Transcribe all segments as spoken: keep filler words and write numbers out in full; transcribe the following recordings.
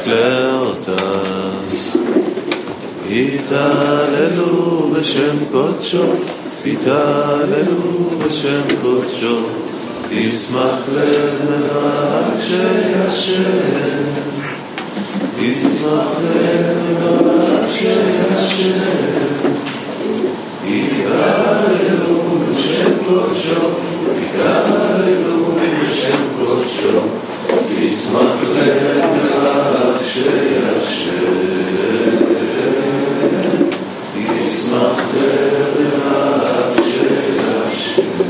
לאותך יתהללו בשם קודשו יתהללו בשם קודשו ישמח לב מבקשי השם ישמח לב מבקשי השם יתהללו בשם קודשו יתהללו בשם קודשו ישמח לב מבקשי השם ישמח לב מבקשי השם.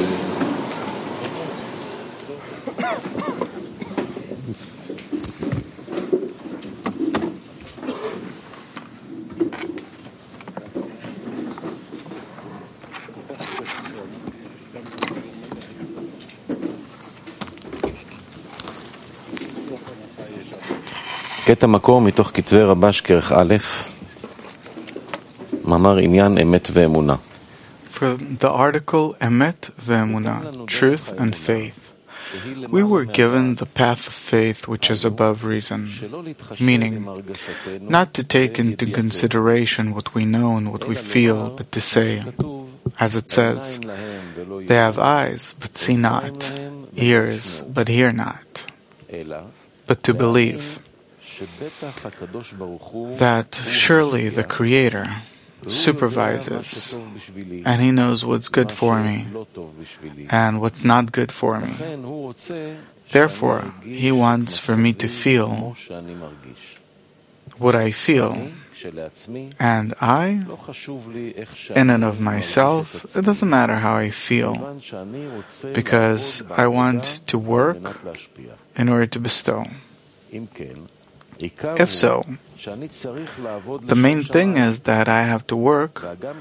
קטע מקור מתוך כתבי רבש כרך א', מאמר עניין אמת ואמונה. For the article Emet ve'emunah, truth and faith, we were given the path of faith which is above reason, meaning not to take into consideration what we know and what we feel, but to say, as it says, they have eyes but see not, ears but hear not, but to believe that surely the Creator supervises and He knows what's good for me and what's not good for me. Therefore, He wants for me to feel what I feel, and I, in and of myself, it doesn't matter how I feel, because I want to work in order to bestow. If so, the main thing is that I have to work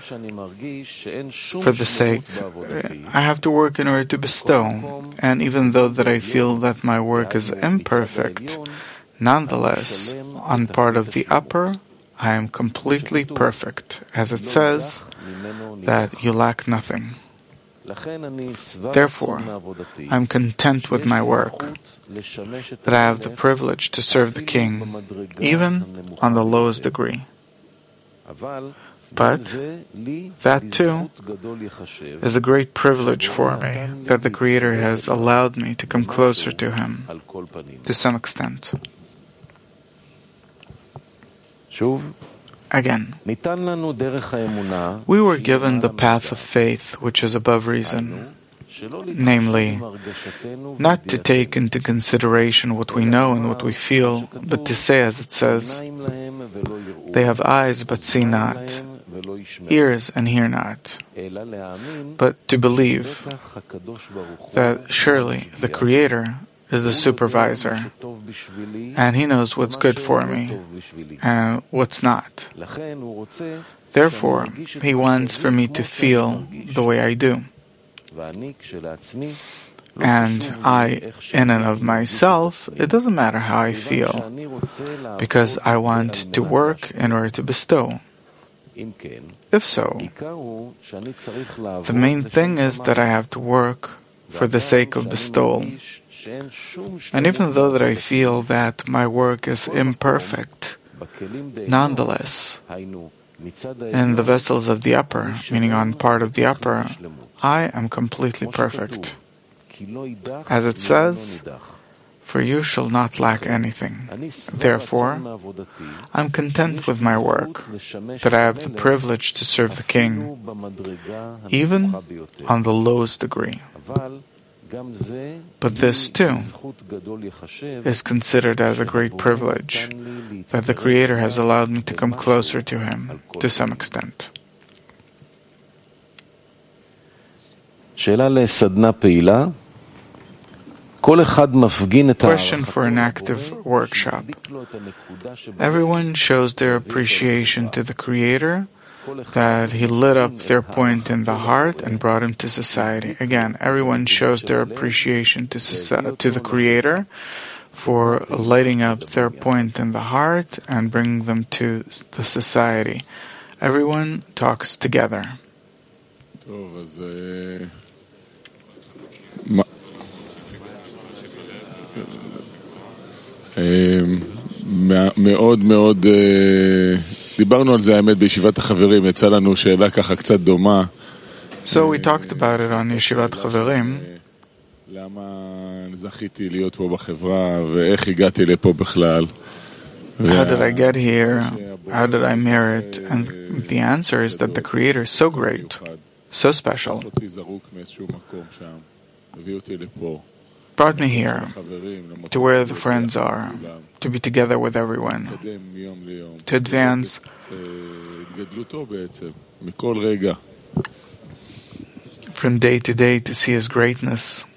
for the sake, I have to work in order to bestow, and even though that I feel that my work is imperfect, nonetheless, on part of the upper, I am completely perfect, as it says that you lack nothing. Therefore, I am content with my work, that I have the privilege to serve the King, even on the lowest degree. But that too is a great privilege for me, that the Creator has allowed me to come closer to Him, to some extent. Again, we were given the path of faith which is above reason, namely, not to take into consideration what we know and what we feel, but to say, as it says, they have eyes but see not, ears and hear not, but to believe that surely the Creator is the supervisor, and He knows what's good for me and what's not. Therefore, He wants for me to feel the way I do. And I, in and of myself, it doesn't matter how I feel, because I want to work in order to bestow. If so, the main thing is that I have to work for the sake of bestowal. And even though that I feel that my work is imperfect, nonetheless, in the vessels of the upper, meaning on part of the upper, I am completely perfect. As it says, for you shall not lack anything. Therefore, I am content with my work, that I have the privilege to serve the King, even on the lowest degree. But this, too, is considered as a great privilege, that the Creator has allowed me to come closer to Him, to some extent. Question for an active workshop. Everyone shows their appreciation to the Creator, that He lit up their point in the heart and brought him to society. Again, everyone shows their appreciation to, soci- to the Creator for lighting up their point in the heart and bringing them to the society. Everyone talks together. מאוד מאוד, דיברנו על זה האמת בישיבת החברים, יצא לנו שאלה ככה קצת דומה. So we talked about it on ישיבת חברים. למה זכיתי להיות פה בחברה ואיך הגעתי לפה בכלל? How did I get here? How did I merit? And the answer is that the Creator is so great, so special, brought me here to where the friends are, to be together with everyone, to advance from day to day to see His greatness.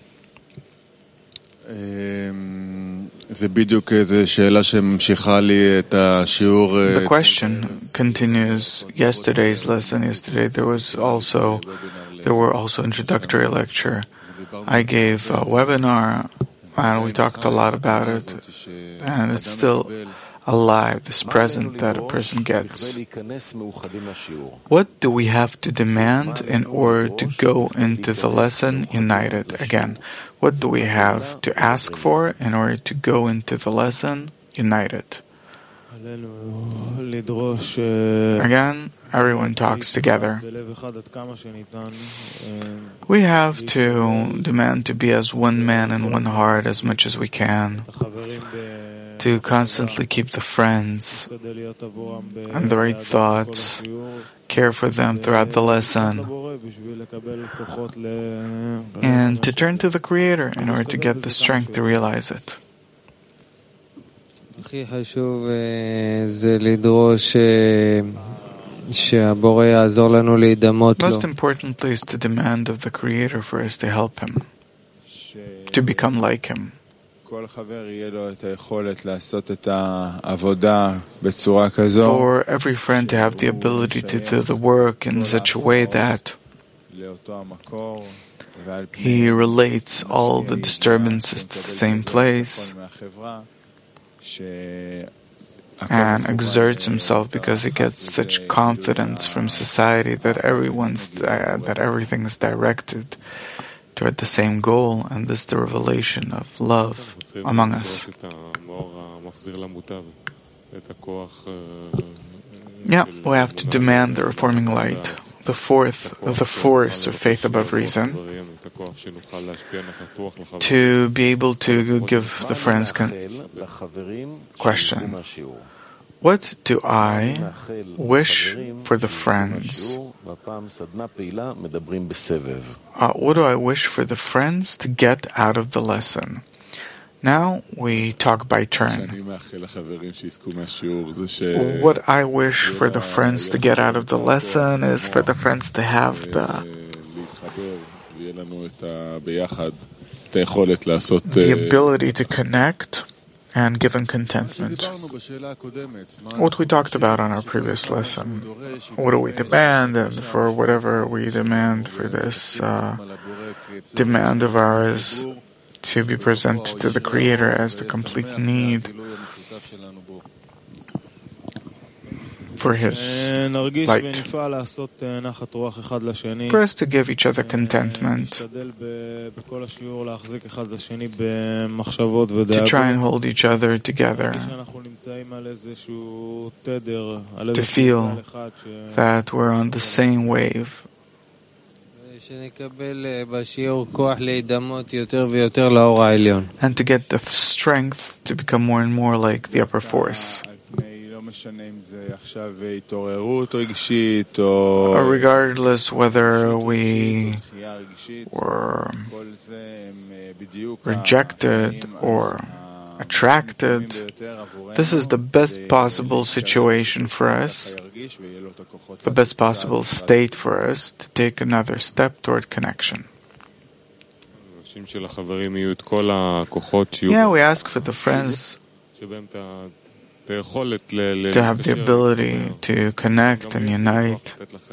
The question continues yesterday's lesson. Yesterday there was also there were also introductory lecture. I gave a webinar and we talked a lot about it, and it's still alive, this present that a person gets. What do we have to demand in order to go into the lesson united? Again, what do we have to ask for in order to go into the lesson united? Again, everyone talks together. We have to demand to be as one man and one heart as much as we can, to constantly keep the friends and the right thoughts, care for them throughout the lesson, and to turn to the Creator in order to get the strength to realize it. Most importantly is to demand of the Creator for us to help Him, to become like Him. For every friend to have the ability to do the work in such a way that he relates all the disturbances to the same place and exerts himself because he gets such confidence from society that everyone's uh, that everything is directed toward the same goal, and this is the revelation of love among us. Yeah, we have to demand the reforming light, the fourth of the force of faith above reason, to be able to give the friends con- question. What do I wish for the friends? Uh, what do I wish for the friends to get out of the lesson? Now we talk by turn. What I wish for the friends to get out of the lesson is for the friends to have the the ability to connect and given contentment. What we talked about on our previous lesson. What do we demand? And for whatever we demand for this uh, demand of ours to be presented to the Creator as the complete need for His light. For us to give each other contentment, to try and hold each other together, to feel that we're on the same wave, and to get the strength to become more and more like the upper force. Or regardless whether we were rejected or attracted, this is the best possible situation for us, the best possible state for us to take another step toward connection. Yeah, we ask for the friends to have the ability to connect and unite,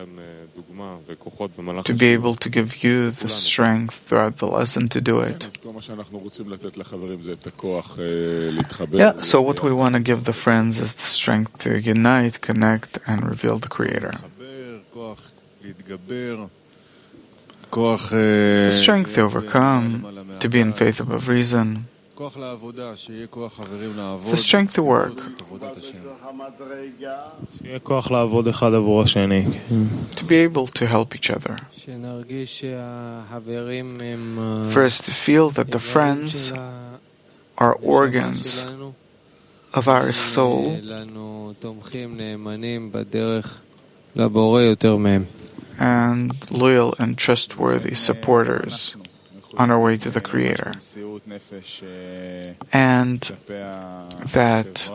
to be able to give you the strength throughout the lesson to do it. Yeah, so what we want to give the friends is the strength to unite, connect, and reveal the Creator. The strength to overcome, to be in faith above reason, The strength to work. To be able to help each other. First, to feel that the friends are organs of our soul and loyal and trustworthy supporters on our way to the Creator, and that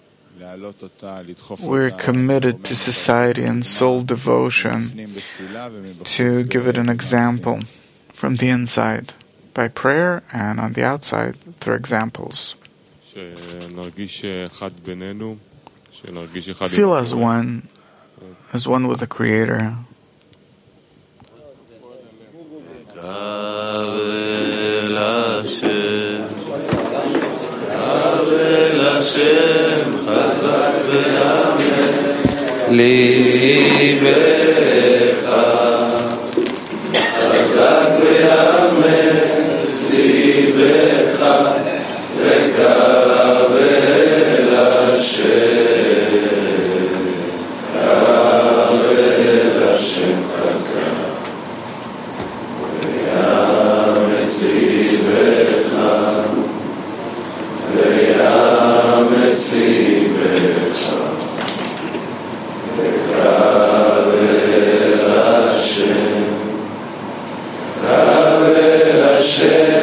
we're committed to society and soul devotion to give it an example from the inside by prayer and on the outside through examples. Feel as one, as one with the Creator. Hashem chazak ve'ametz libecha chazak ve'ametz libecha vekavel Hashem kavel Hashem chazak ve'ametz libecha ve'ametz libecha vekavel Hashem kavel Hashem